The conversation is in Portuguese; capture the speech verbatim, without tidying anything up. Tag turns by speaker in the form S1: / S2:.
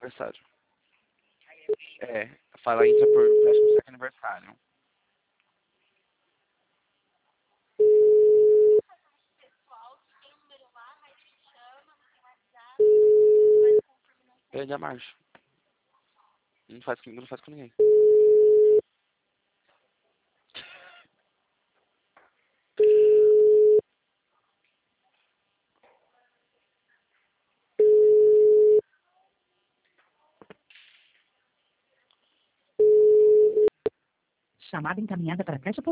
S1: aniversário. É, fala entra por próximo certo aniversário. Ele é marcha. Não faz comigo, não faz com ninguém.
S2: Chamada encaminhada para caixa